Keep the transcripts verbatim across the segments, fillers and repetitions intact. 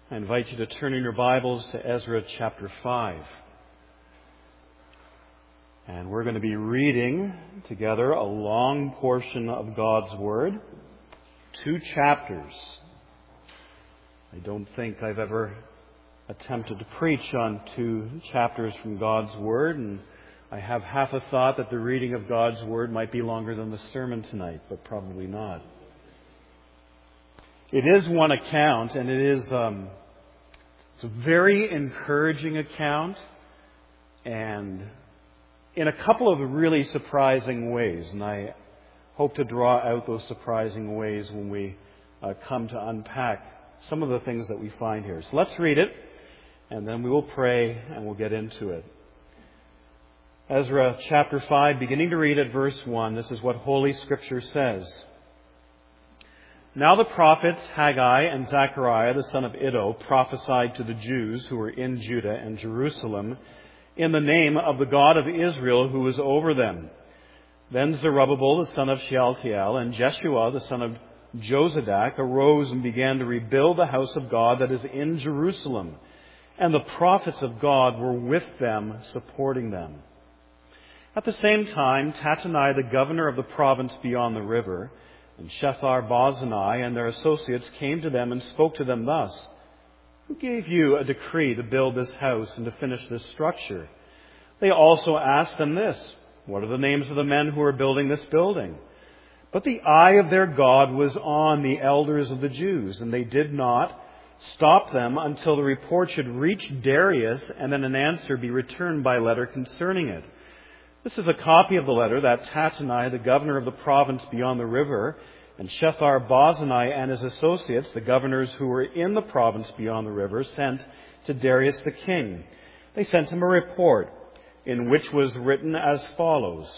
I invite you to turn in your Bibles to Ezra chapter five. And we're going to be reading together a long portion of God's Word, two chapters. I don't think I've ever attempted to preach on two chapters from God's Word, and I have half a thought that the reading of God's Word might be longer than the sermon tonight, but probably not. It is one account, and it is um, it's a very encouraging account, and in a couple of really surprising ways. And I hope to draw out those surprising ways when we uh, come to unpack some of the things that we find here. So let's read it, and then we will pray, and we'll get into it. Ezra chapter five, beginning to read at verse one, this is what Holy Scripture says. Now the prophets Haggai and Zechariah, the son of Iddo, prophesied to the Jews who were in Judah and Jerusalem in the name of the God of Israel who was over them. Then Zerubbabel, the son of Shealtiel, and Jeshua, the son of Jozadak, arose and began to rebuild the house of God that is in Jerusalem. And the prophets of God were with them, supporting them. At the same time, Tattenai, the governor of the province beyond the river, and Shethar-Bozenai and their associates came to them and spoke to them thus: Who gave you a decree to build this house and to finish this structure? They also asked them this: What are the names of the men who are building this building? But the eye of their God was on the elders of the Jews, and they did not stop them until the report should reach Darius, and then an answer be returned by letter concerning it. This is a copy of the letter that Tattenai, the governor of the province beyond the river, and Shethar-Bozenai and his associates, the governors who were in the province beyond the river, sent to Darius the king. They sent him a report in which was written as follows: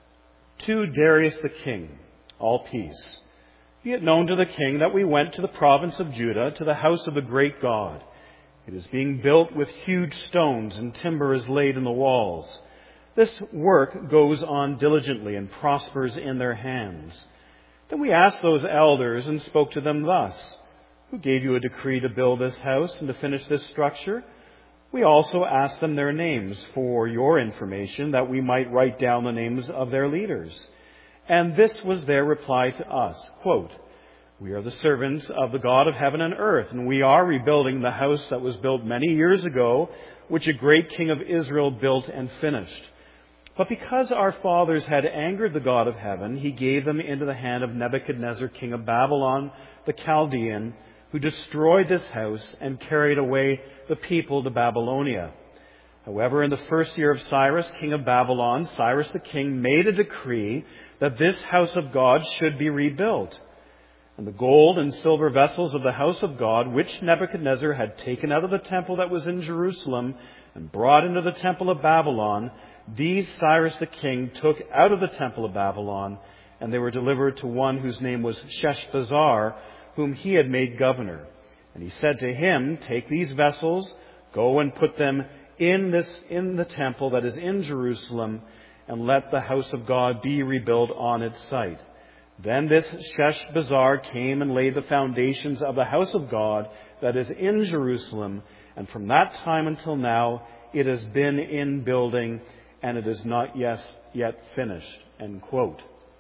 To Darius the king, all peace. Be it known to the king that we went to the province of Judah, to the house of the great God. It is being built with huge stones, and timber is laid in the walls. This work goes on diligently and prospers in their hands. Then we asked those elders and spoke to them thus: Who gave you a decree to build this house and to finish this structure? We also asked them their names for your information, that we might write down the names of their leaders. And this was their reply to us, quote, We are the servants of the God of heaven and earth, and we are rebuilding the house that was built many years ago, which a great king of Israel built and finished. But because our fathers had angered the God of heaven, he gave them into the hand of Nebuchadnezzar, king of Babylon, the Chaldean, who destroyed this house and carried away the people to Babylonia. However, in the first year of Cyrus, king of Babylon, Cyrus the king made a decree that this house of God should be rebuilt. And the gold and silver vessels of the house of God, which Nebuchadnezzar had taken out of the temple that was in Jerusalem and brought into the temple of Babylon, these Cyrus the king took out of the temple of Babylon, and they were delivered to one whose name was Sheshbazzar, whom he had made governor. And he said to him, Take these vessels, go and put them in this in the temple that is in Jerusalem, and let the house of God be rebuilt on its site. Then this Sheshbazzar came and laid the foundations of the house of God that is in Jerusalem, and from that time until now it has been in building, and it is not yet, yet finished. End quote.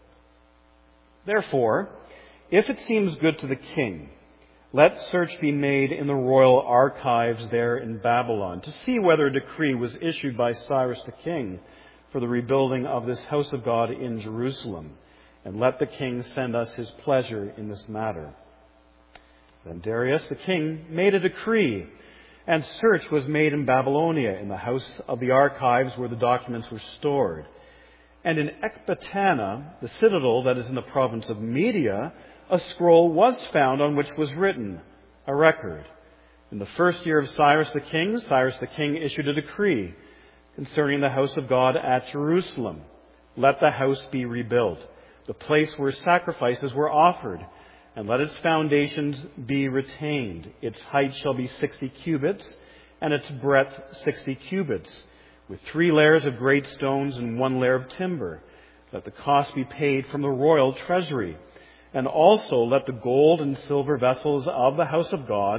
Therefore, if it seems good to the king, let search be made in the royal archives there in Babylon to see whether a decree was issued by Cyrus the king for the rebuilding of this house of God in Jerusalem. And let the king send us his pleasure in this matter. Then Darius the king made a decree, and search was made in Babylonia, in the house of the archives where the documents were stored. And in Ecbatana, the citadel that is in the province of Media, a scroll was found on which was written, a record. In the first year of Cyrus the king, Cyrus the king issued a decree concerning the house of God at Jerusalem. Let the house be rebuilt, the place where sacrifices were offered, and let its foundations be retained. Its height shall be sixty cubits, and its breadth sixty cubits, with three layers of great stones and one layer of timber. Let the cost be paid from the royal treasury. And also let the gold and silver vessels of the house of God,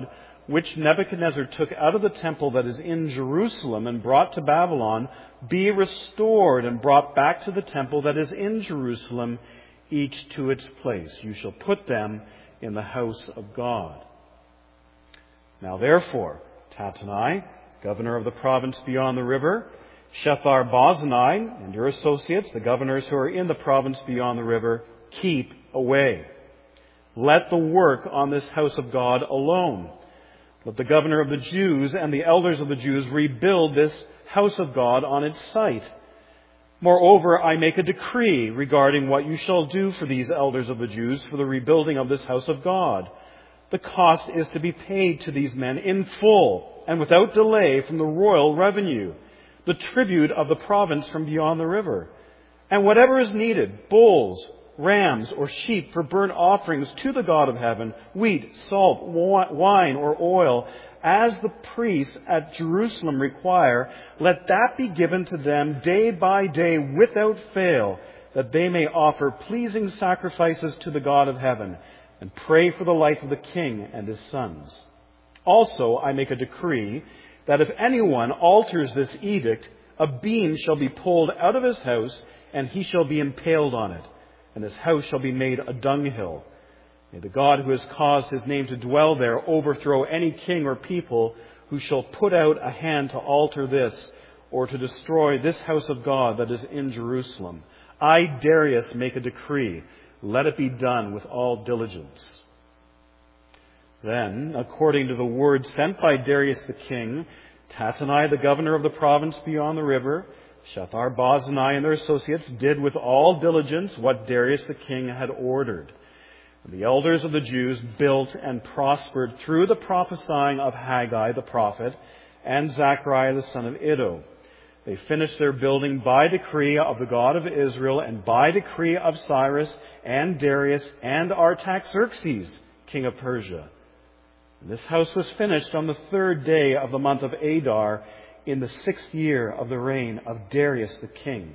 which Nebuchadnezzar took out of the temple that is in Jerusalem and brought to Babylon, be restored and brought back to the temple that is in Jerusalem, each to its place. You shall put them in the house of God. Now therefore, Tattenai, governor of the province beyond the river, Shethar-Bozenai and your associates, the governors who are in the province beyond the river, keep away. Let the work on this house of God alone. Let the governor of the Jews and the elders of the Jews rebuild this house of God on its site. Moreover, I make a decree regarding what you shall do for these elders of the Jews for the rebuilding of this house of God. The cost is to be paid to these men in full and without delay from the royal revenue, the tribute of the province from beyond the river, and whatever is needed, bulls, rams, or sheep for burnt offerings to the God of heaven, wheat, salt, wine, or oil, as the priests at Jerusalem require, let that be given to them day by day without fail, that they may offer pleasing sacrifices to the God of heaven and pray for the life of the king and his sons. Also, I make a decree that if anyone alters this edict, a beam shall be pulled out of his house, and he shall be impaled on it, and his house shall be made a dunghill. May the God who has caused his name to dwell there overthrow any king or people who shall put out a hand to alter this or to destroy this house of God that is in Jerusalem. I, Darius, make a decree. Let it be done with all diligence. Then, according to the word sent by Darius the king, Tattenai, the governor of the province beyond the river, Shethar-Bozenai and their associates did with all diligence what Darius the king had ordered. The elders of the Jews built and prospered through the prophesying of Haggai the prophet and Zechariah the son of Iddo. They finished their building by decree of the God of Israel and by decree of Cyrus and Darius and Artaxerxes, king of Persia. And this house was finished on the third day of the month of Adar in the sixth year of the reign of Darius the king.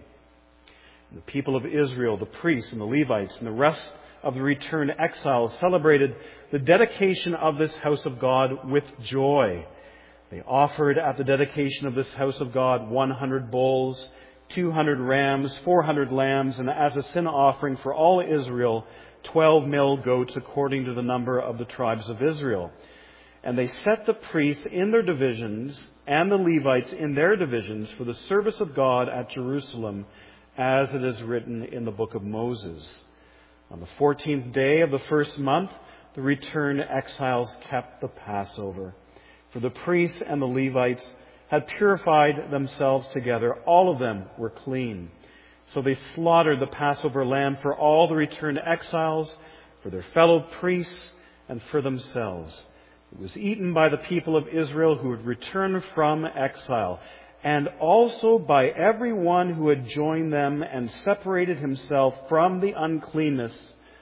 And the people of Israel, the priests and the Levites and the rest of the returned exiles celebrated the dedication of this house of God with joy. They offered at the dedication of this house of God one hundred bulls, two hundred rams, four hundred lambs, and as a sin offering for all Israel, twelve male goats according to the number of the tribes of Israel. And they set the priests in their divisions and the Levites in their divisions for the service of God at Jerusalem, as it is written in the book of Moses. On the fourteenth day of the first month, the returned exiles kept the Passover. For the priests and the Levites had purified themselves together. All of them were clean. So they slaughtered the Passover lamb for all the returned exiles, for their fellow priests, and for themselves. It was eaten by the people of Israel who had returned from exile, and also by everyone who had joined them and separated himself from the uncleanness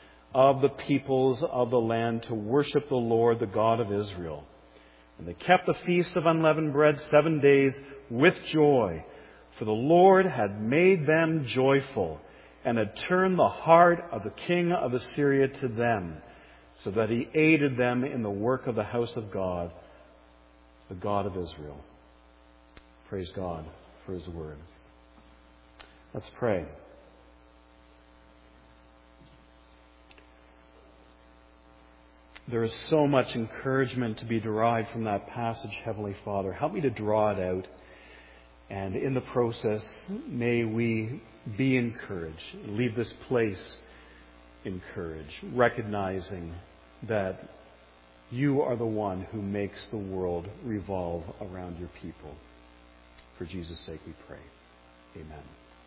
of the peoples of the land to worship the Lord, the God of Israel. And they kept the feast of unleavened bread seven days with joy, for the Lord had made them joyful and had turned the heart of the king of Assyria to them, so that he aided them in the work of the house of God, the God of Israel. Praise God for his word. Let's pray. There is so much encouragement to be derived from that passage, Heavenly Father. Help me to draw it out. And in the process, may we be encouraged. Leave this place encouraged, recognizing that you are the one who makes the world revolve around your people. For Jesus' sake we pray. Amen.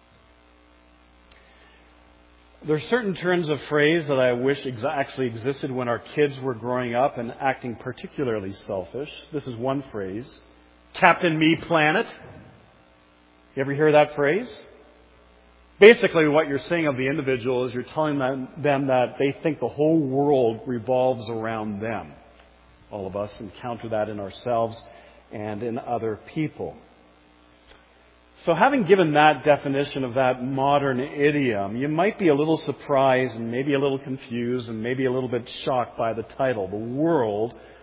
There are certain turns of phrase that I wish ex- actually existed when our kids were growing up and acting particularly selfish. This is one phrase. Captain Me Planet. You ever hear that phrase? Basically what you're saying of the individual is you're telling them, them that they think the whole world revolves around them. All of us encounter that in ourselves and in other people. So having given that definition of that modern idiom, you might be a little surprised and maybe a little confused and maybe a little bit shocked by the title, The World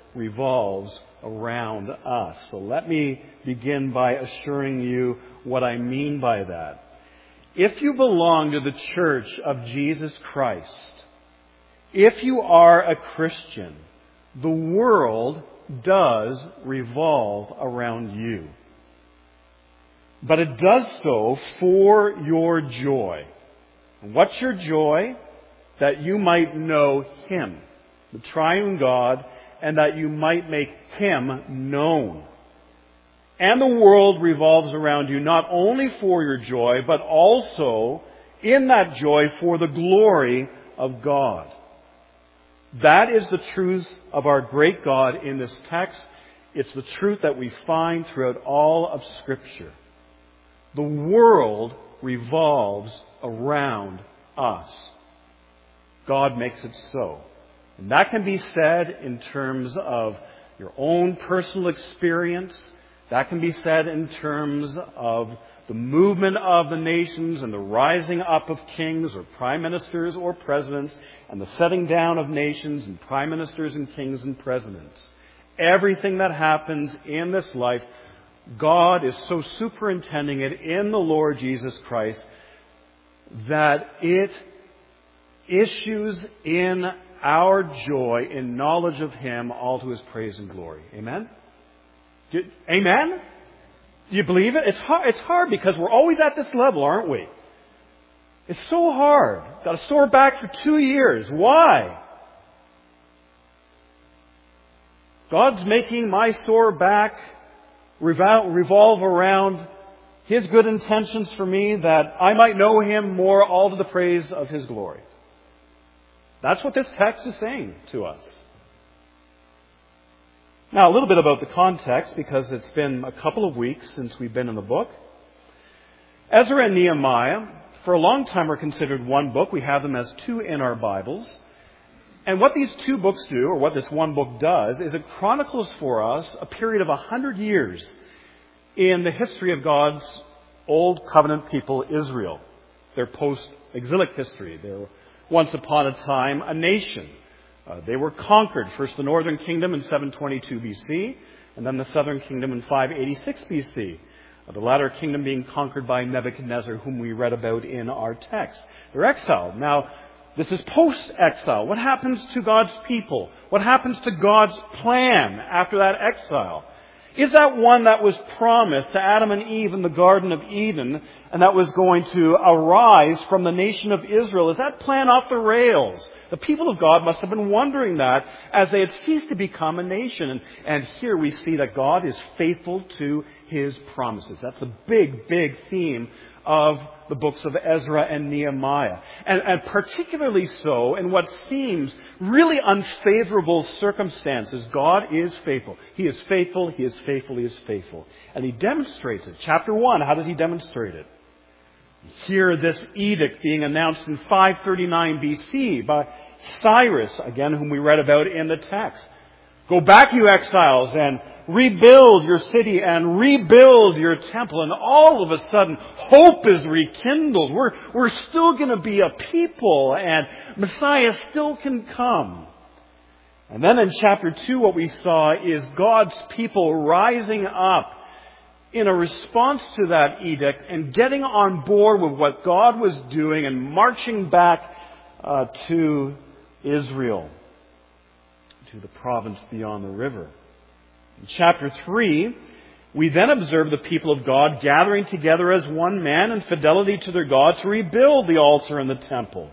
revolves around us. So let me begin by assuring you what I mean by that. If you belong to the Church of Jesus Christ, if you are a Christian, the world does revolve around you. But it does so for your joy. And what's your joy? That you might know Him, the triune God, and that you might make Him known. And the world revolves around you not only for your joy, but also in that joy for the glory of God. That is the truth of our great God in this text. It's the truth that we find throughout all of Scripture. The world revolves around us. God makes it so. And that can be said in terms of your own personal experience. That can be said in terms of the movement of the nations and the rising up of kings or prime ministers or presidents and the setting down of nations and prime ministers and kings and presidents. Everything that happens in this life, God is so superintending it in the Lord Jesus Christ that it issues in our joy in knowledge of Him, all to His praise and glory. Amen? Do, amen? Do you believe it? It's hard, it's hard because we're always at this level, aren't we? It's so hard. Got a sore back for two years. Why? God's making my sore back revolve around His good intentions for me, that I might know Him more, all to the praise of His glory. That's what this text is saying to us. Now, a little bit about the context, because it's been a couple of weeks since we've been in the book. Ezra and Nehemiah, for a long time, were considered one book. We have them as two in our Bibles. And what these two books do, or what this one book does, is it chronicles for us a period of a hundred years in the history of God's Old Covenant people, Israel. Their post-exilic history. They're once upon a time a nation. Uh, they were conquered, first the northern kingdom in seven twenty-two B C, and then the southern kingdom in five eighty-six B C. Uh, the latter kingdom being conquered by Nebuchadnezzar, whom we read about in our text. They're exiled. Now, this is post-exile. What happens to God's people? What happens to God's plan after that exile? Is that one that was promised to Adam and Eve in the Garden of Eden and that was going to arise from the nation of Israel? Is that plan off the rails? The people of God must have been wondering that as they had ceased to become a nation. And, and here we see that God is faithful to His promises. That's the big, big theme of the books of Ezra and Nehemiah. And, and particularly so in what seems really unfavorable circumstances. God is faithful. He is faithful, He is faithful, He is faithful. And He demonstrates it. Chapter one, how does He demonstrate it? Hear this edict being announced in five thirty-nine B C by Cyrus, again, whom we read about in the text. Go back, you exiles, and rebuild your city and rebuild your temple. And all of a sudden, hope is rekindled. We're, we're still going to be a people, and Messiah still can come. And then in chapter two, what we saw is God's people rising up in a response to that edict and getting on board with what God was doing and marching back uh, to Israel, to the province beyond the river. In chapter three, we then observe the people of God gathering together as one man in fidelity to their God to rebuild the altar and the temple.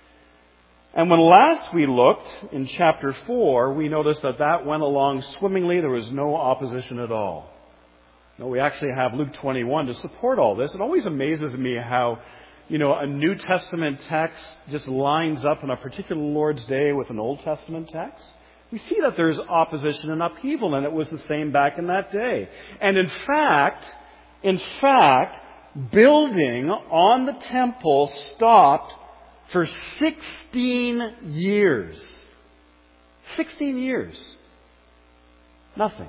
And when last we looked in chapter four, we noticed that that went along swimmingly. There was no opposition at all. No, we actually have Luke twenty-one to support all this. It always amazes me how, you know, a New Testament text just lines up on a particular Lord's Day with an Old Testament text. We see that there's opposition and upheaval, and it was the same back in that day. And in fact, in fact, building on the temple stopped for sixteen years. sixteen years. Nothing.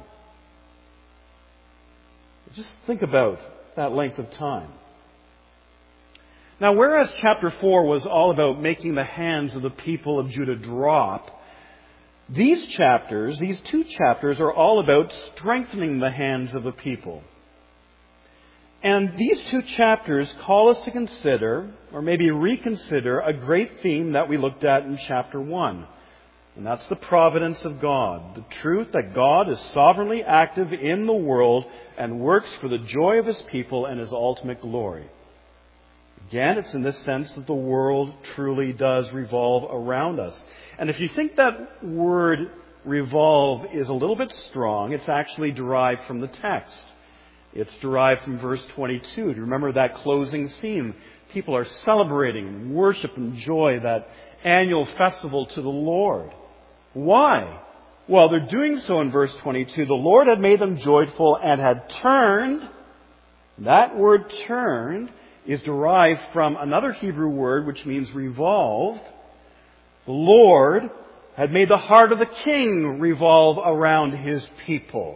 Just think about that length of time. Now, whereas chapter four was all about making the hands of the people of Judah drop, These chapters, these two chapters, are all about strengthening the hands of the people. And these two chapters call us to consider, or maybe reconsider, a great theme that we looked at in chapter one. And that's the providence of God. The truth that God is sovereignly active in the world and works for the joy of His people and His ultimate glory. Again, it's in this sense that the world truly does revolve around us. And if you think that word revolve is a little bit strong, it's actually derived from the text. It's derived from verse twenty-two. Do you remember that closing scene? People are celebrating worship and joy, that annual festival to the Lord. Why? Well, they're doing so in verse twenty-two. The Lord had made them joyful and had turned. That word turned is derived from another Hebrew word which means revolved. The Lord had made the heart of the king revolve around His people.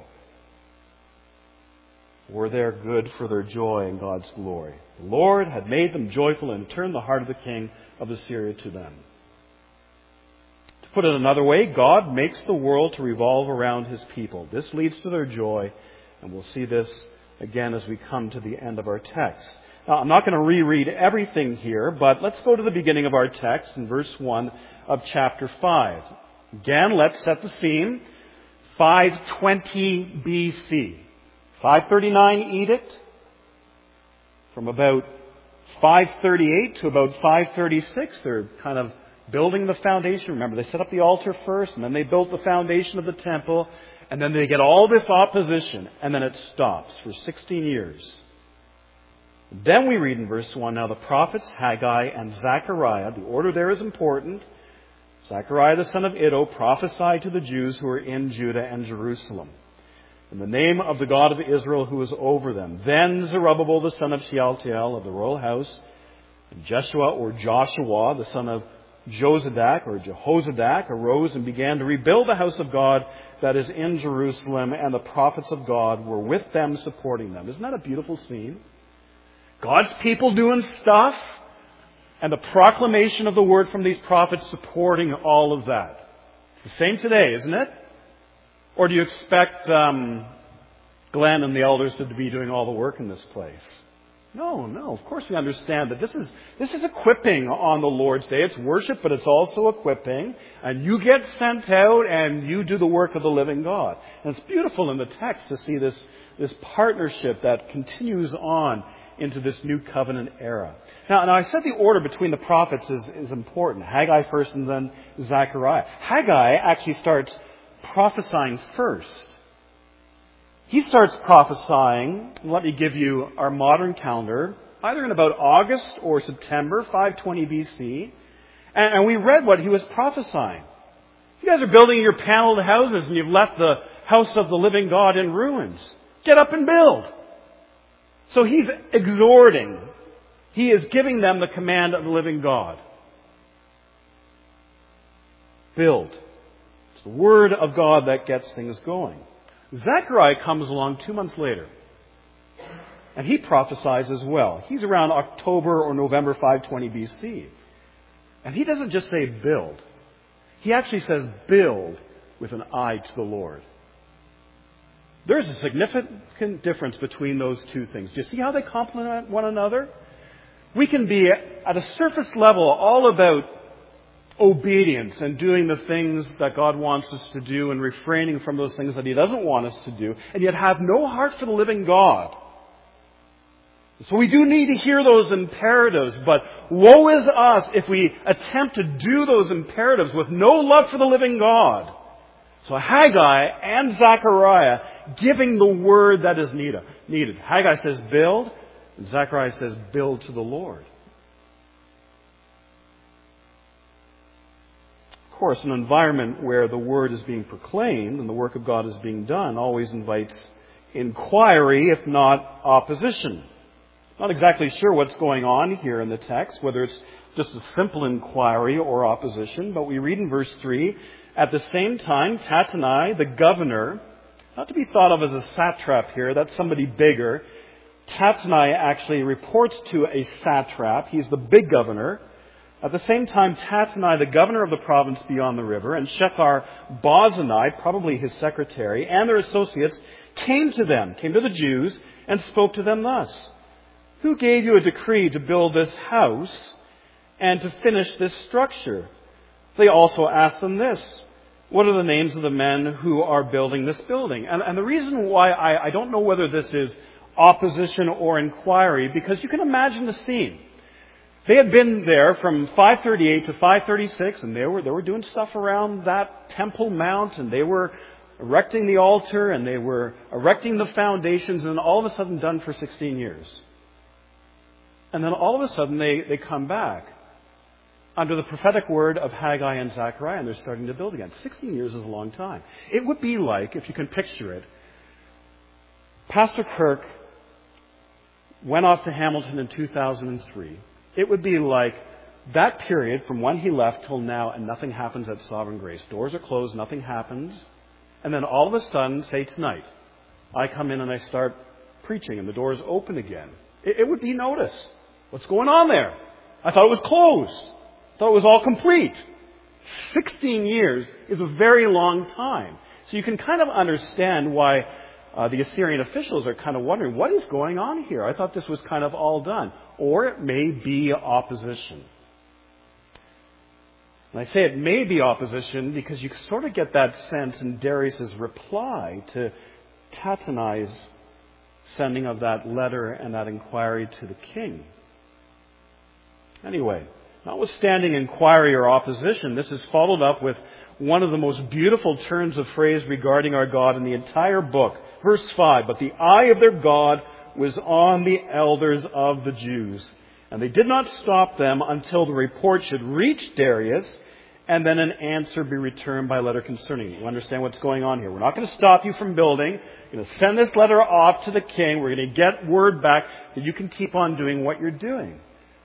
Were there good for their joy in God's glory. The Lord had made them joyful and turned the heart of the king of Assyria to them. To put it another way, God makes the world to revolve around His people. This leads to their joy, and we'll see this again as we come to the end of our text. Now, I'm not going to reread everything here, but let's go to the beginning of our text in verse one of chapter five. Again, let's set the scene. five twenty B C. five thirty-nine edict. From about five thirty-eight to about five thirty-six, they're kind of building the foundation. Remember, they set up the altar first, and then they built the foundation of the temple, and then they get all this opposition, and then it stops for sixteen years. Then we read in verse one, now the prophets Haggai and Zechariah, the order there is important. Zechariah the son of Iddo prophesied to the Jews who were in Judah and Jerusalem, in the name of the God of Israel who is over them. Then Zerubbabel the son of Shealtiel of the royal house, and Jeshua or Joshua the son of Josadak or Jehozadak arose and began to rebuild the house of God that is in Jerusalem, and the prophets of God were with them supporting them. Isn't that a beautiful scene? God's people doing stuff, and the proclamation of the word from these prophets supporting all of that. It's the same today, isn't it? Or do you expect um, Glenn and the elders to be doing all the work in this place? No, no. Of course we understand that this is this is equipping on the Lord's Day. It's worship, but it's also equipping. And you get sent out and you do the work of the living God. And it's beautiful in the text to see this, this partnership that continues on into this new covenant era. Now, now I said the order between the prophets is, is important. Haggai first and then Zechariah. Haggai actually starts prophesying first. He starts prophesying, let me give you our modern calendar, either in about August or September, five twenty B C. And, and we read what he was prophesying. You guys are building your paneled houses and you've left the house of the living God in ruins. Get up and build. So he's exhorting. He is giving them the command of the living God. Build. It's the word of God that gets things going. Zechariah comes along two months later. And he prophesies as well. He's around October or November five twenty B C. And he doesn't just say build. He actually says build with an eye to the Lord. There's a significant difference between those two things. Do you see how they complement one another? We can be at a surface level all about obedience and doing the things that God wants us to do and refraining from those things that He doesn't want us to do, and yet have no heart for the living God. So we do need to hear those imperatives, but woe is us if we attempt to do those imperatives with no love for the living God. So Haggai and Zechariah giving the word that is needed. Haggai says build, and Zechariah says build to the Lord. Of course, an environment where the word is being proclaimed and the work of God is being done always invites inquiry, if not opposition. Not exactly sure what's going on here in the text, whether it's just a simple inquiry or opposition, but we read in verse three, at the same time, Tattenai, the governor, not to be thought of as a satrap here, that's somebody bigger. Tattenai actually reports to a satrap. He's the big governor. At the same time, Tattenai, the governor of the province beyond the river, and Shethar-Bozenai, probably his secretary, and their associates, came to them, came to the Jews, and spoke to them thus: "Who gave you a decree to build this house and to finish this structure?" They also asked them this: "What are the names of the men who are building this building?" And, and the reason why I, I don't know whether this is opposition or inquiry, because you can imagine the scene. They had been there from five thirty-eight to five thirty-six, and they were they were doing stuff around that Temple Mount, and they were erecting the altar, and they were erecting the foundations, and all of a sudden done for sixteen years. And then all of a sudden they, they come back under the prophetic word of Haggai and Zechariah, and they're starting to build again. sixteen years is a long time. It would be like, if you can picture it, Pastor Kirk went off to Hamilton in two thousand three. It would be like that period from when he left till now, and nothing happens at Sovereign Grace. Doors are closed, nothing happens. And then all of a sudden, say tonight, I come in and I start preaching and the doors open again. It, it would be notice. What's going on there? I thought it was closed. I thought it was all complete. sixteen years is a very long time. So you can kind of understand why uh, the Assyrian officials are kind of wondering, what is going on here? I thought this was kind of all done. Or it may be opposition. And I say it may be opposition because you sort of get that sense in Darius' reply to Tattenai's sending of that letter and that inquiry to the king. Anyway, notwithstanding inquiry or opposition, this is followed up with one of the most beautiful turns of phrase regarding our God in the entire book. Verse five, "But the eye of their God was on the elders of the Jews, and they did not stop them until the report should reach Darius, and then an answer be returned by letter concerning it." You understand what's going on here. We're not going to stop you from building. We're going to send this letter off to the king. We're going to get word back that you can keep on doing what you're doing.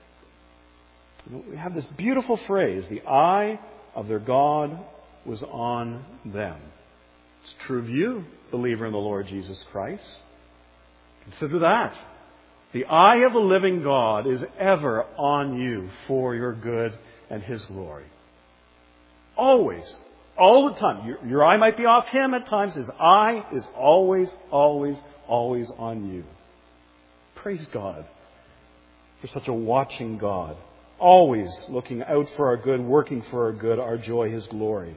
We have this beautiful phrase, "The eye of their God was on them." It's true of you, believer in the Lord Jesus Christ. Consider that. The eye of the living God is ever on you for your good and His glory. Always. All the time. Your, your eye might be off Him at times. His eye is always, always, always on you. Praise God for such a watching God. Always looking out for our good, working for our good, our joy, His glory.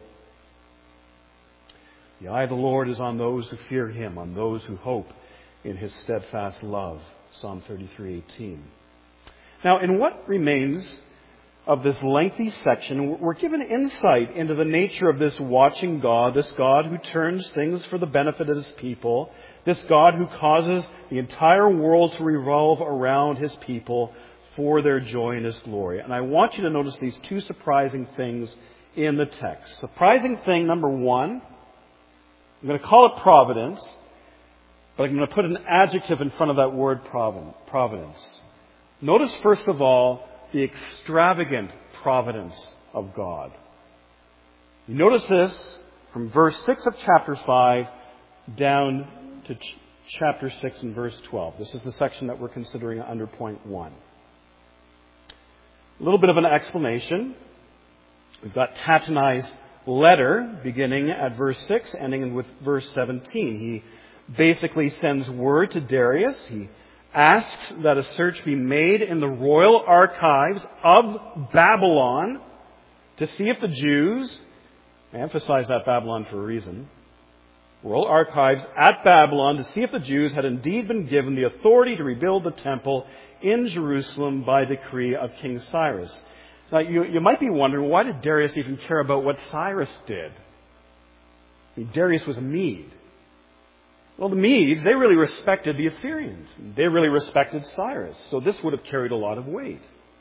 The eye of the Lord is on those who fear Him, on those who hope in His steadfast love. Psalm thirty-three eighteen. Now, in what remains of this lengthy section, we're given insight into the nature of this watching God, this God who turns things for the benefit of His people, this God who causes the entire world to revolve around His people for their joy and His glory. And I want you to notice these two surprising things in the text. Surprising thing number one, I'm going to call it providence, but I'm going to put an adjective in front of that word providence. Notice, first of all, the extravagant providence of God. You notice this from verse six of chapter five down to ch- chapter six and verse twelve. This is the section that we're considering under point one. A little bit of an explanation. We've got Tattenai's letter beginning at verse six, ending with verse seventeen. He basically sends word to Darius. He asks that a search be made in the royal archives of Babylon to see if the Jews, I emphasize that Babylon for a reason, royal archives at Babylon to see if the Jews had indeed been given the authority to rebuild the temple in Jerusalem by decree of King Cyrus. Now, you, you might be wondering, why did Darius even care about what Cyrus did? I mean, Darius was a Mede. Well, the Medes, they really respected the Assyrians. They really respected Cyrus. So this would have carried a lot of weight.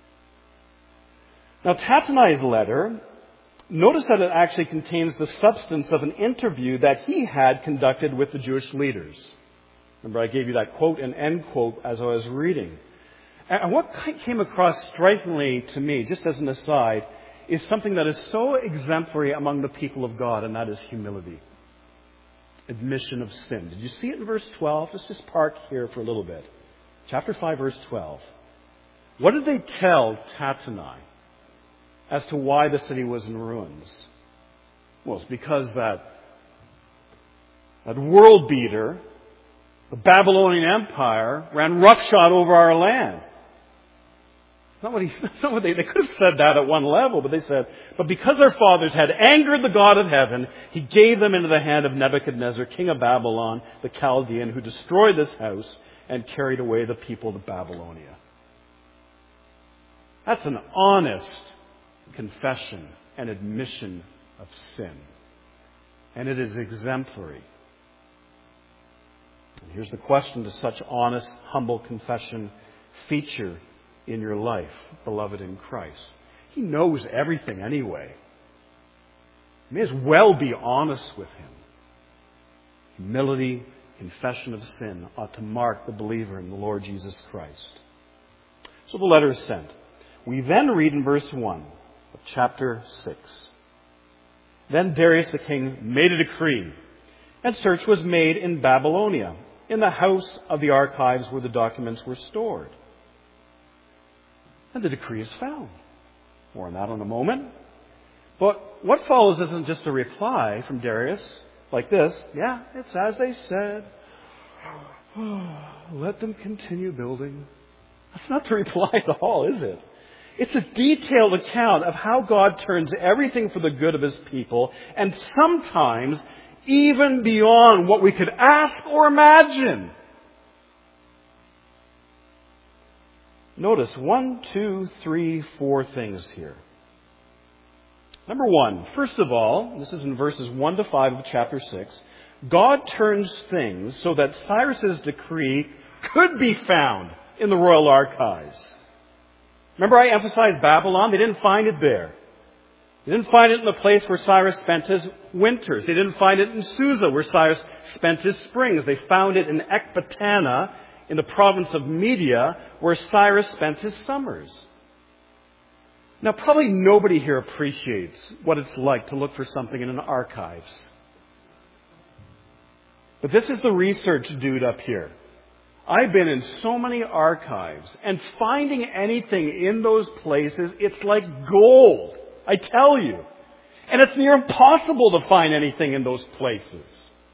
Now, Tattenai's letter, notice that it actually contains the substance of an interview that he had conducted with the Jewish leaders. Remember, I gave you that quote and end quote as I was reading. And what came across strikingly to me, just as an aside, is something that is so exemplary among the people of God, and that is humility. Admission of sin. Did you see it in verse twelve? Let's just park here for a little bit. Chapter five, verse twelve. What did they tell Tattenai? as to why the city was in ruins. Well, it's because that, that world beater, the Babylonian Empire, ran roughshod over our land. It's not what he, it's not what they, they could have said that at one level, but they said, but because our fathers had angered the God of heaven, He gave them into the hand of Nebuchadnezzar, king of Babylon, the Chaldean, who destroyed this house and carried away the people to Babylonia. That's an honest confession and admission of sin. And it is exemplary. And here's the question: does such honest, humble confession feature in your life, beloved in Christ? He knows everything anyway. You may as well be honest with Him. Humility, confession of sin ought to mark the believer in the Lord Jesus Christ. So the letter is sent. We then read in verse one of chapter six. Then Darius the king made a decree, and search was made in Babylonia, in the house of the archives where the documents were stored. And the decree is found. More on that in a moment. But what follows isn't just a reply from Darius like this: yeah, it's as they said. Let them continue building. That's not the reply at all, is it? It's a detailed account of how God turns everything for the good of His people, and sometimes even beyond what we could ask or imagine. Notice one, two, three, four things here. Number one, first of all, this is in verses one to five of chapter six, God turns things so that Cyrus's decree could be found in the royal archives. Remember I emphasized Babylon? They didn't find it there. They didn't find it in the place where Cyrus spent his winters. They didn't find it in Susa, where Cyrus spent his springs. They found it in Ecbatana, in the province of Media, where Cyrus spent his summers. Now, probably nobody here appreciates what it's like to look for something in an archives. But this is the research dude up here. I've been in so many archives, and finding anything in those places, it's like gold, I tell you. And it's near impossible to find anything in those places.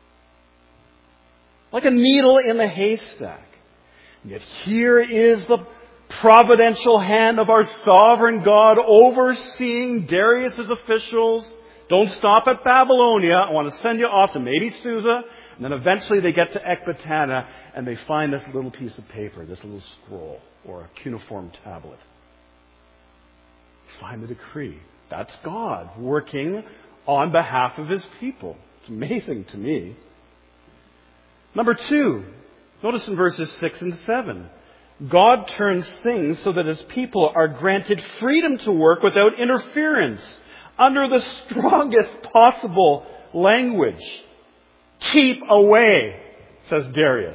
Like a needle in a haystack. Yet here is the providential hand of our sovereign God overseeing Darius's officials. Don't stop at Babylonia. I want to send you off to maybe Susa. And then eventually they get to Ecbatana and they find this little piece of paper, this little scroll or a cuneiform tablet. Find the decree. That's God working on behalf of His people. It's amazing to me. Number two, notice in verses six and seven. God turns things so that His people are granted freedom to work without interference, under the strongest possible language. Keep away, says Darius.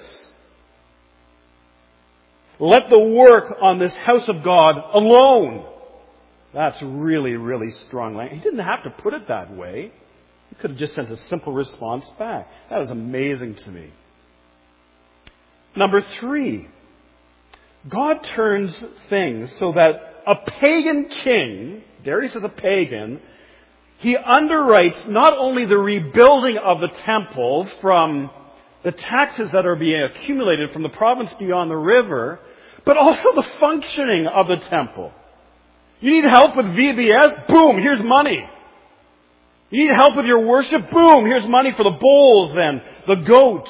Let the work on this house of God alone. That's really, really strong language. He didn't have to put it that way. He could have just sent a simple response back. That is amazing to me. Number three, God turns things so that a pagan king, Darius is a pagan, he underwrites not only the rebuilding of the temple from the taxes that are being accumulated from the province beyond the river, but also the functioning of the temple. You need help with V B S? Boom, here's money. You need help with your worship? Boom, here's money for the bulls and the goats.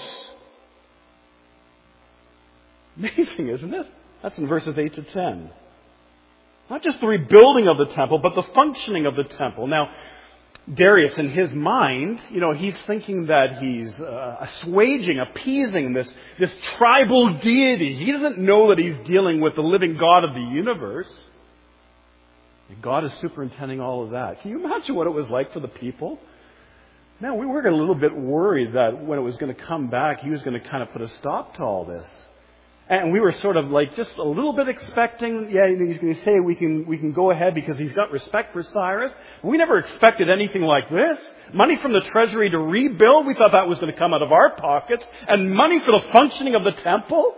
Amazing, isn't it? That's in verses eight to ten. Not just the rebuilding of the temple, but the functioning of the temple. Now, Darius, in his mind, you know, he's thinking that he's uh, assuaging, appeasing this, this tribal deity. He doesn't know that he's dealing with the living God of the universe. And God is superintending all of that. Can you imagine what it was like for the people? Now, we were a little bit worried that when it was going to come back, he was going to kind of put a stop to all this. And we were sort of like just a little bit expecting, yeah, he's going to say we can we can go ahead because he's got respect for Cyrus. We never expected anything like this. Money from the treasury to rebuild, we thought that was going to come out of our pockets. And money for the functioning of the temple?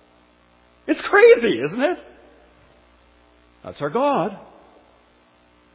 It's crazy, isn't it? That's our God.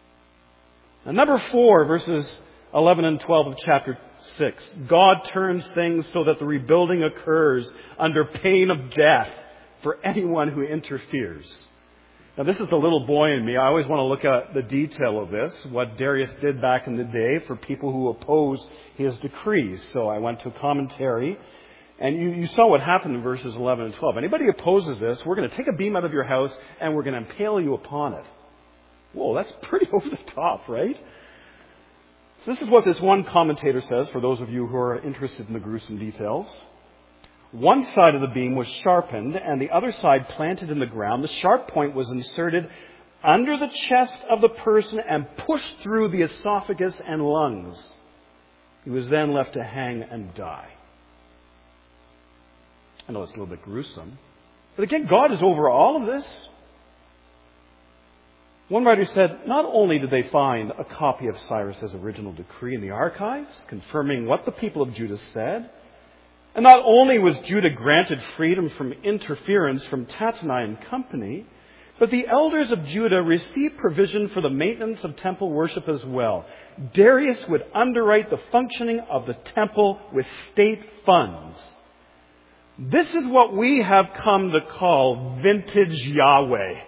Now, number four, verses eleven and twelve of chapter six. God turns things so that the rebuilding occurs under pain of death for anyone who interferes. Now, this is the little boy in me. I always want to look at the detail of this, what Darius did back in the day for people who opposed his decrees. So I went to commentary, and you, you saw what happened in verses eleven and twelve. Anybody opposes this, we're going to take a beam out of your house, and we're going to impale you upon it. Whoa, that's pretty over the top, right? So this is what this one commentator says, for those of you who are interested in the gruesome details. One side of the beam was sharpened and the other side planted in the ground. The sharp point was inserted under the chest of the person and pushed through the esophagus and lungs. He was then left to hang and die. I know it's a little bit gruesome, but again, God is over all of this. One writer said, not only did they find a copy of Cyrus's original decree in the archives, confirming what the people of Judah said, and not only was Judah granted freedom from interference from Tattenai and company, but the elders of Judah received provision for the maintenance of temple worship as well. Darius would underwrite the functioning of the temple with state funds. This is what we have come to call vintage Yahweh.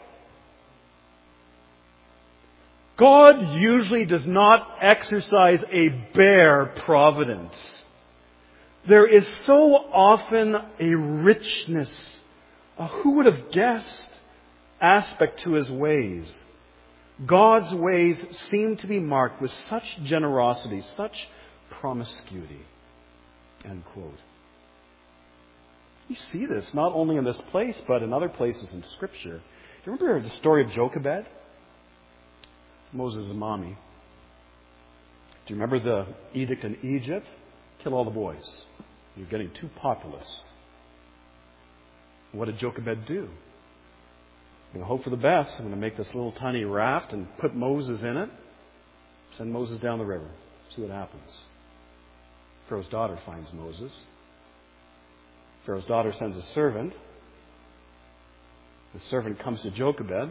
God usually does not exercise a bare providence. There is so often a richness, a who would have guessed aspect to his ways. God's ways seem to be marked with such generosity, such promiscuity. End quote. You see this not only in this place, but in other places in Scripture. Do you remember the story of Jochebed? Moses' mommy. Do you remember the edict in Egypt? Kill all the boys. You're getting too populous. What did Jochebed do? I'm going to hope for the best. I'm going to make this little tiny raft and put Moses in it. Send Moses down the river. See what happens. Pharaoh's daughter finds Moses. Pharaoh's daughter sends a servant. The servant comes to Jochebed.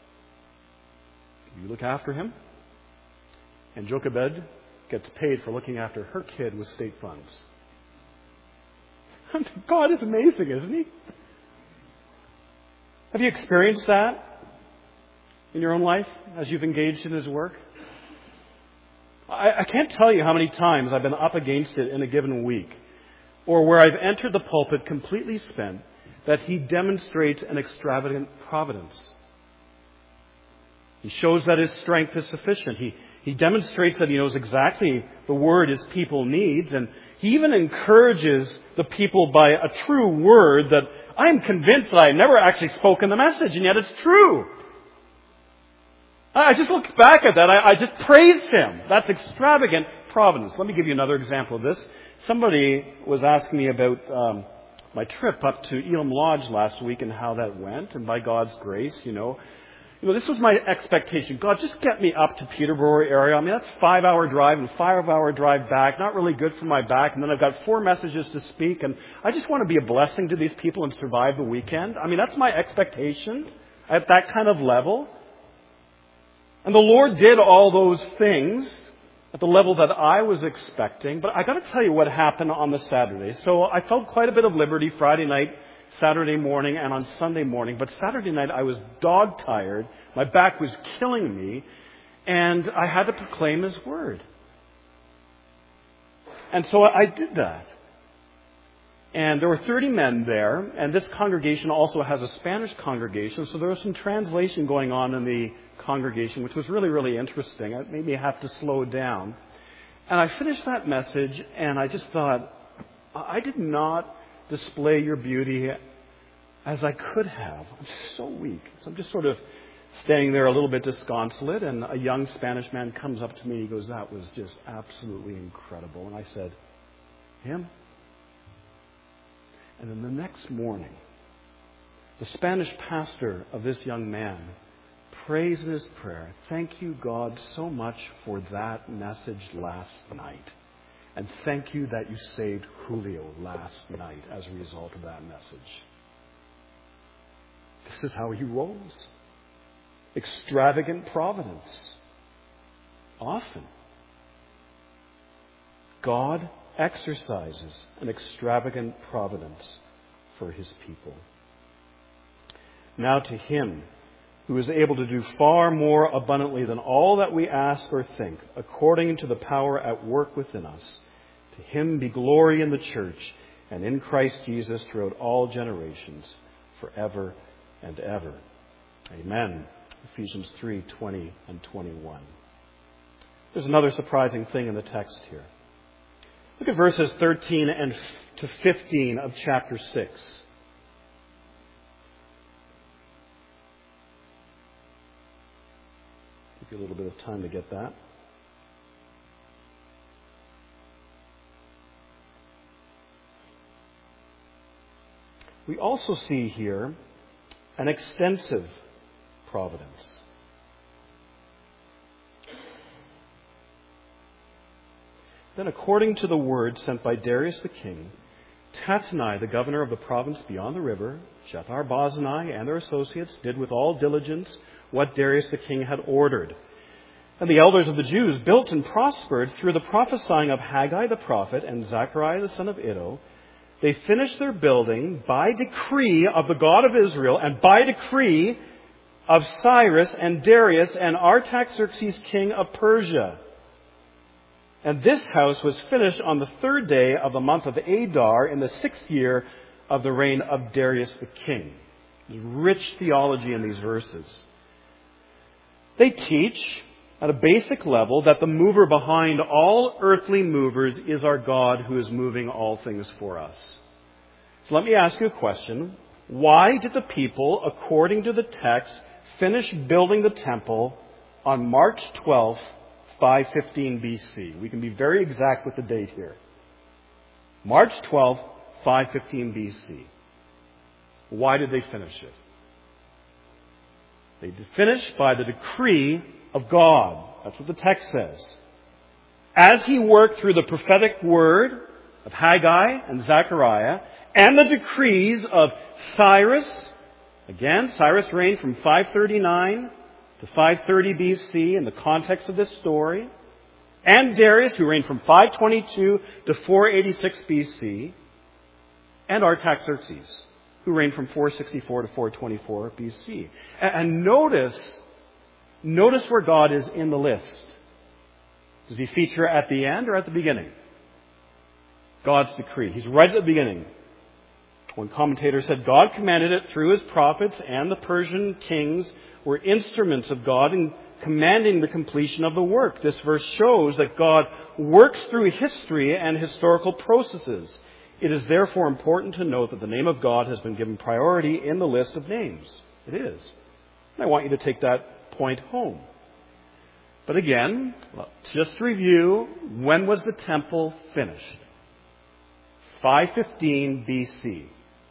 You look after him. And Jochebed gets paid for looking after her kid with state funds. God is amazing, isn't he? Have you experienced that in your own life as you've engaged in his work? I, I can't tell you how many times I've been up against it in a given week, or where I've entered the pulpit completely spent, that he demonstrates an extravagant providence. He shows that his strength is sufficient. He, he demonstrates that he knows exactly the word his people needs, and he even encourages the people by a true word that I'm convinced that I've never actually spoken the message, and yet it's true. I just look back at that. I, I just praise him. That's extravagant providence. Let me give you another example of this. Somebody was asking me about um, my trip up to Elam Lodge last week and how that went. And by God's grace, you know, you know, this was my expectation. God, just get me up to Peterborough area. I mean, that's a five-hour drive and five-hour drive back. Not really good for my back. And then I've got four messages to speak. And I just want to be a blessing to these people and survive the weekend. I mean, that's my expectation at that kind of level. And the Lord did all those things at the level that I was expecting. But I got to tell you what happened on the Saturday. So I felt quite a bit of liberty Friday night, Saturday morning, and on Sunday morning. But Saturday night I was dog-tired. My back was killing me. And I had to proclaim his word. And so I did that. And there were thirty men there. And this congregation also has a Spanish congregation. So there was some translation going on in the congregation, which was really, really interesting. It made me have to slow down. And I finished that message, and I just thought, I did not display your beauty as I could have. I'm so weak. So I'm just sort of standing there a little bit disconsolate, and a young Spanish man comes up to me and he goes, that was just absolutely incredible. And I said, him? And then the next morning, the Spanish pastor of this young man prays in his prayer, thank you, God, so much for that message last night. And thank you that you saved Julio last night as a result of that message. This is how he rolls. Extravagant providence. often. God exercises an extravagant providence for his people. Now to him who is able to do far more abundantly than all that we ask or think, according to the power at work within us, to him be glory in the church and in Christ Jesus throughout all generations, forever and ever. Amen. Ephesians three, twenty and twenty-one. There's another surprising thing in the text here. Look at verses thirteen and to fifteen of chapter six. Give you a little bit of time to get that. We also see here an extensive providence. Then, according to the word sent by Darius the king, Tattenai, the governor of the province beyond the river, Shethar-Bozenai and their associates did with all diligence what Darius the king had ordered. And the elders of the Jews built and prospered through the prophesying of Haggai the prophet and Zechariah the son of Iddo. They finished their building by decree of the God of Israel and by decree of Cyrus and Darius and Artaxerxes king of Persia. And this house was finished on the third day of the month of Adar in the sixth year of the reign of Darius the king. There's rich theology in these verses. They teach at a basic level that the mover behind all earthly movers is our God who is moving all things for us. So let me ask you a question. Why did the people, according to the text, finish building the temple on March twelfth, five fifteen B C? We can be very exact with the date here. March twelfth, five fifteen B C. Why did they finish it? They finished by the decree of God. That's what the text says. As he worked through the prophetic word of Haggai and Zechariah and the decrees of Cyrus, again, Cyrus reigned from five thirty-nine to five thirty B C in the context of this story, and Darius, who reigned from five twenty-two to four eighty-six B C, and Artaxerxes, who reigned from four sixty-four to four twenty-four B C. And notice, notice where God is in the list. Does he feature at the end or at the beginning? God's decree. He's right at the beginning. One commentator said God commanded it through his prophets, and the Persian kings were instruments of God in commanding the completion of the work. This verse shows that God works through history and historical processes. It is therefore important to note that the name of God has been given priority in the list of names. It is. And I want you to take that point home. But again, just to review, when was the temple finished? five fifteen B C.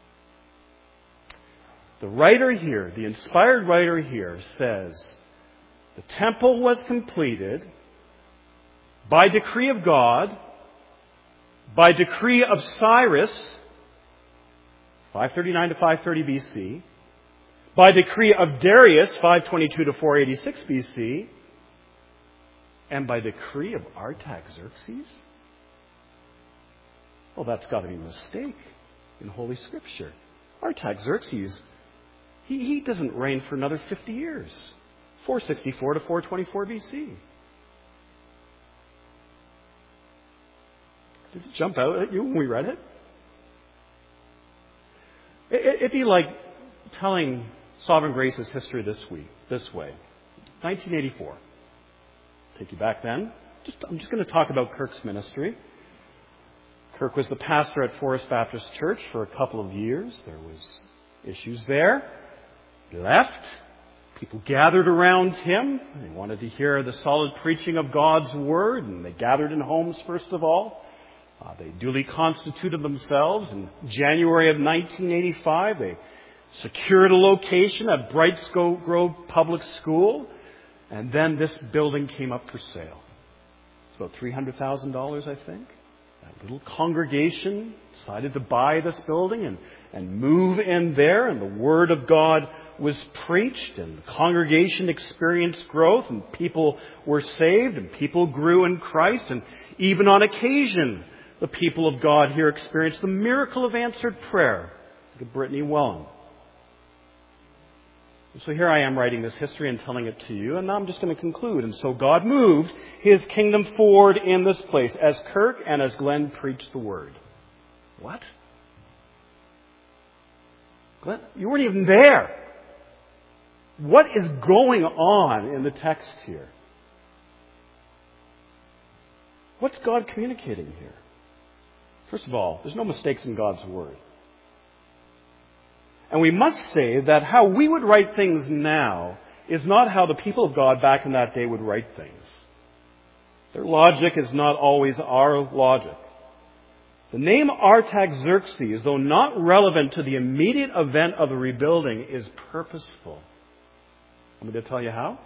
The writer here, the inspired writer here, says the temple was completed by decree of God, by decree of Cyrus, five thirty-nine to five thirty B C, by decree of Darius, five twenty-two to four eighty-six B C, and by decree of Artaxerxes. Well, that's got to be a mistake in Holy Scripture. Artaxerxes, he, he doesn't reign for another fifty years. four sixty-four to four twenty-four B C. Did it jump out at you when we read it? it it'd be like telling Sovereign Grace's history this week, this way. nineteen eighty-four. Take you back then. Just, I'm just going to talk about Kirk's ministry. Kirk was the pastor at Forest Baptist Church for a couple of years. There was issues there. He left. People gathered around him. They wanted to hear the solid preaching of God's Word, and they gathered in homes first of all. Uh, they duly constituted themselves. In January of nineteen eighty-five, they secured a location at Bright Grove Public School, and then this building came up for sale. It's about three hundred thousand dollars, I think. That little congregation decided to buy this building and, and move in there, and the Word of God was preached and the congregation experienced growth and people were saved and people grew in Christ. And even on occasion, the people of God here experienced the miracle of answered prayer. Look at Brittany Welland. So here I am writing this history and telling it to you, and now I'm just going to conclude. And so God moved His kingdom forward in this place as Kirk and as Glenn preached the Word. What? Glenn, you weren't even there. What is going on in the text here? What's God communicating here? First of all, there's no mistakes in God's Word. And we must say that how we would write things now is not how the people of God back in that day would write things. Their logic is not always our logic. The name Artaxerxes, though not relevant to the immediate event of the rebuilding, is purposeful. I'm going to tell you how.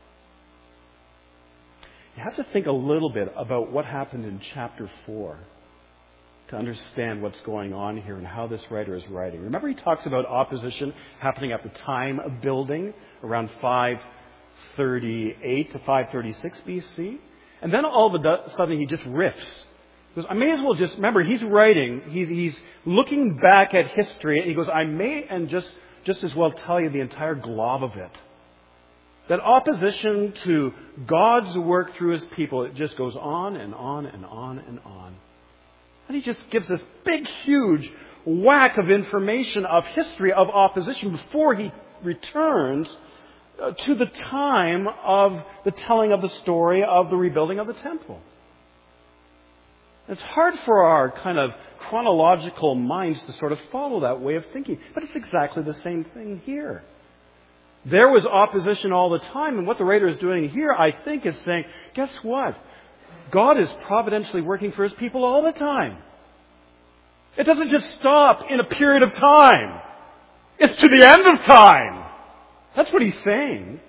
You have to think a little bit about what happened in chapter four to understand what's going on here and how this writer is writing. Remember, he talks about opposition happening at the time of building, around five thirty-eight to five thirty-six B C. And then all of a sudden he just riffs. He goes, I may as well just, remember, he's writing, he's, he's looking back at history, and he goes, I may and just, just as well tell you the entire glob of it. That opposition to God's work through His people, it just goes on and on and on and on. And he just gives this big, huge whack of information of history of opposition before he returns uh, to the time of the telling of the story of the rebuilding of the temple. It's hard for our kind of chronological minds to sort of follow that way of thinking. But it's exactly the same thing here. There was opposition all the time. And what the writer is doing here, I think, is saying, guess what? God is providentially working for His people all the time. It doesn't just stop in a period of time. It's to the end of time. That's what he's saying.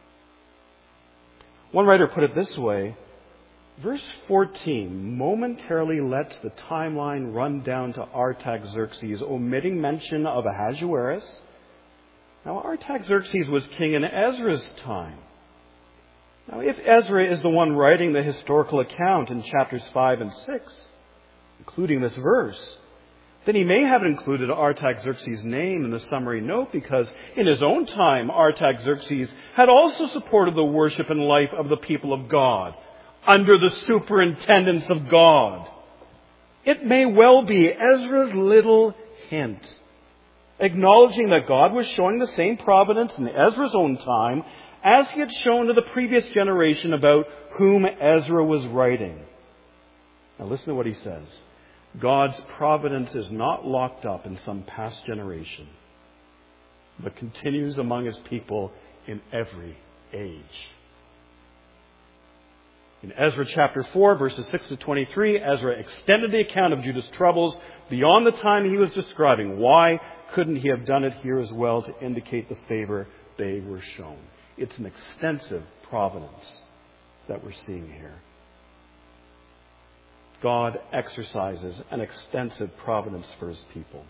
One writer put it this way. Verse fourteen momentarily lets the timeline run down to Artaxerxes, omitting mention of Ahasuerus. Now, Artaxerxes was king in Ezra's time. Now, if Ezra is the one writing the historical account in chapters five and six, including this verse, then he may have included Artaxerxes' name in the summary note because in his own time, Artaxerxes had also supported the worship and life of the people of God under the superintendence of God. It may well be Ezra's little hint, acknowledging that God was showing the same providence in Ezra's own time as He had shown to the previous generation about whom Ezra was writing. Now listen to what he says. God's providence is not locked up in some past generation, but continues among His people in every age. In Ezra chapter four, verses six to twenty-three, Ezra extended the account of Judah's troubles beyond the time he was describing. Why couldn't he have done it here as well to indicate the favor they were shown? It's an extensive providence that we're seeing here. God exercises an extensive providence for His people.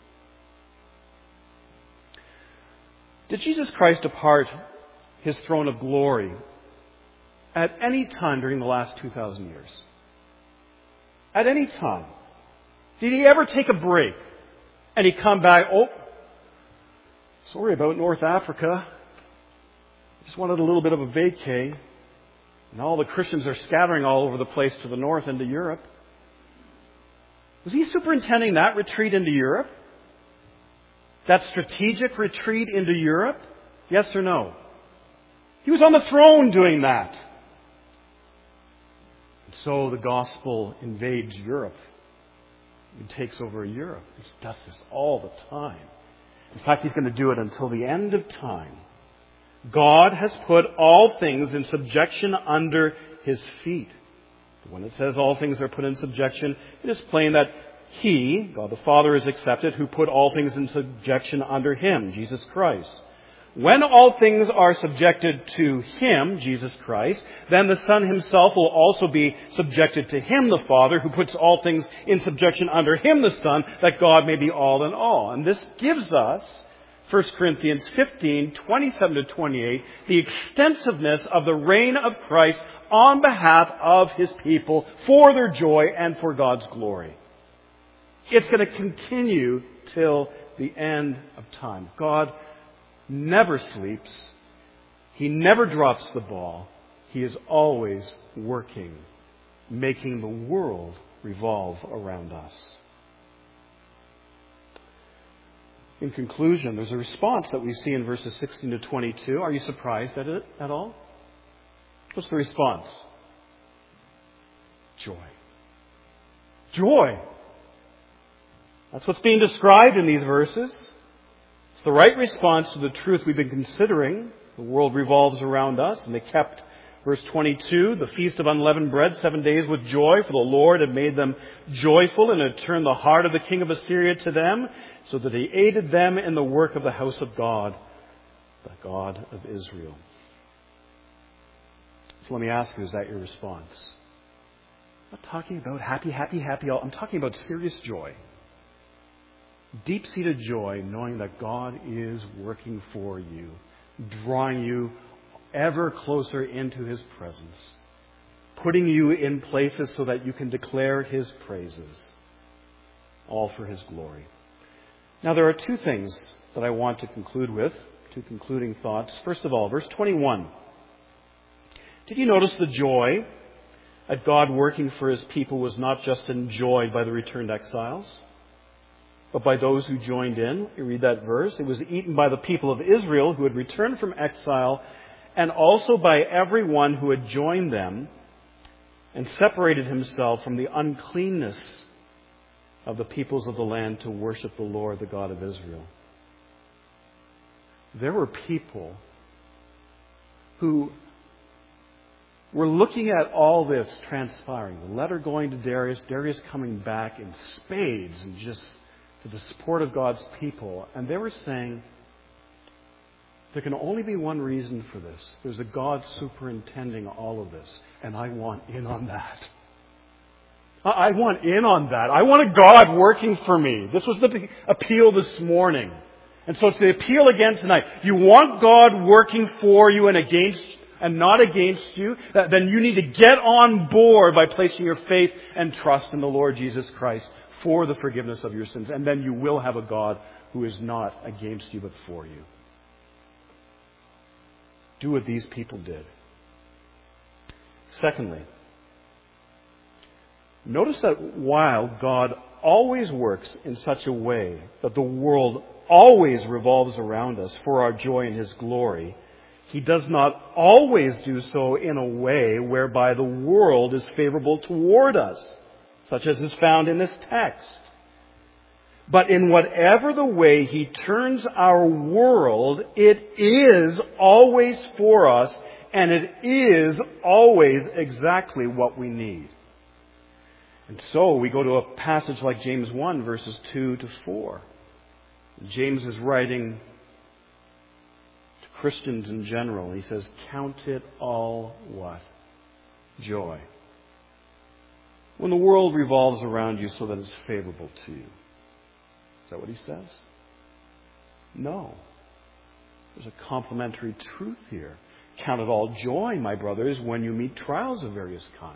Did Jesus Christ depart His throne of glory at any time during the last two thousand years? At any time. Did He ever take a break and He come back, oh, sorry about North Africa. Just wanted a little bit of a vacay. And all the Christians are scattering all over the place to the north into Europe. Was He superintending that retreat into Europe? That strategic retreat into Europe? Yes or no? He was on the throne doing that. And so the gospel invades Europe. He takes over Europe. He does this all the time. In fact, He's going to do it until the end of time. God has put all things in subjection under His feet. When it says all things are put in subjection, it is plain that He, God the Father, is accepted, who put all things in subjection under Him, Jesus Christ. When all things are subjected to Him, Jesus Christ, then the Son Himself will also be subjected to Him, the Father, who puts all things in subjection under Him, the Son, that God may be all in all. And this gives us First Corinthians fifteen, twenty-seven to twenty-eight, the extensiveness of the reign of Christ on behalf of His people for their joy and for God's glory. It's going to continue till the end of time. God never sleeps. He never drops the ball. He is always working, making the world revolve around us. In conclusion, there's a response that we see in verses sixteen to twenty-two. Are you surprised at it at all? What's the response? Joy. Joy. That's what's being described in these verses. It's the right response to the truth we've been considering. The world revolves around us, and they kept, verse twenty-two, the feast of unleavened bread seven days with joy, for the Lord had made them joyful and had turned the heart of the king of Assyria to them, so that he aided them in the work of the house of God, the God of Israel. So let me ask you, is that your response? I'm not talking about happy, happy, happy. I'm talking about serious joy. Deep-seated joy, knowing that God is working for you, drawing you ever closer into His presence, putting you in places so that you can declare His praises, all for His glory. Now, there are two things that I want to conclude with, two concluding thoughts. First of all, verse twenty-one. Did you notice the joy at God working for His people was not just enjoyed by the returned exiles, but by those who joined in? You read that verse. It was eaten by the people of Israel who had returned from exile, and also by everyone who had joined them and separated himself from the uncleanness of the peoples of the land to worship the Lord, the God of Israel. There were people who were looking at all this transpiring. The letter going to Darius, Darius coming back in spades and just to the support of God's people. And they were saying, there can only be one reason for this. There's a God superintending all of this, and I want in on that. I want in on that. I want a God working for me. This was the appeal this morning. And so it's the appeal again tonight. You want God working for you and against and not against you, then you need to get on board by placing your faith and trust in the Lord Jesus Christ for the forgiveness of your sins. And then you will have a God who is not against you but for you. Do what these people did. Secondly, notice that while God always works in such a way that the world always revolves around us for our joy and His glory, He does not always do so in a way whereby the world is favorable toward us, such as is found in this text. But in whatever the way He turns our world, it is always for us, and it is always exactly what we need. And so we go to a passage like James one, verses two to four. James is writing to Christians in general. He says, count it all what? Joy. When the world revolves around you so that it's favorable to you. Is that what he says? No. There's a complementary truth here. Count it all joy, my brothers, when you meet trials of various kinds.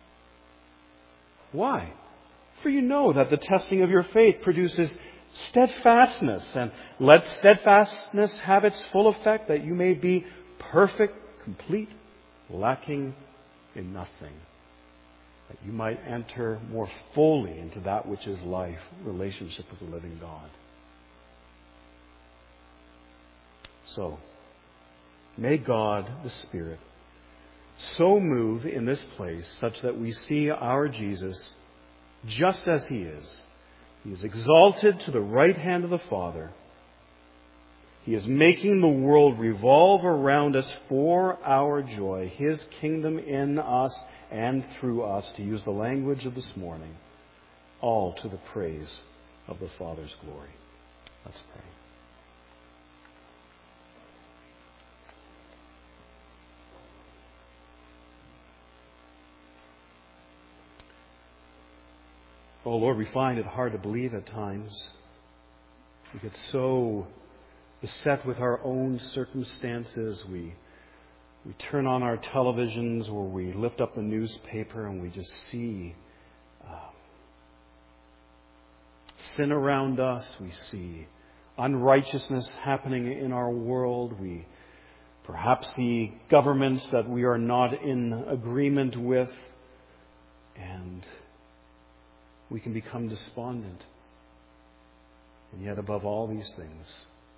Why? For you know that the testing of your faith produces steadfastness, and let steadfastness have its full effect, that you may be perfect, complete, lacking in nothing, that you might enter more fully into that which is life, relationship with the living God. So, may God, the Spirit, so move in this place such that we see our Jesus just as He is. He is exalted to the right hand of the Father. He is making the world revolve around us for our joy, His kingdom in us and through us, to use the language of this morning, all to the praise of the Father's glory. Let's pray. Oh Lord, we find it hard to believe at times. We get so beset with our own circumstances. We, we turn on our televisions or we lift up the newspaper and we just see uh, sin around us. We see unrighteousness happening in our world. We perhaps see governments that we are not in agreement with, and we can become despondent. And yet above all these things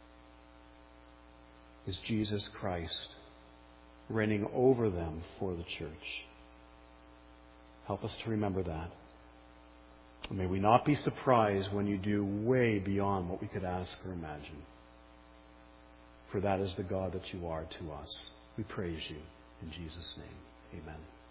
is Jesus Christ reigning over them for the church. Help us to remember that. And may we not be surprised when you do way beyond what we could ask or imagine. For that is the God that you are to us. We praise you in Jesus' name. Amen.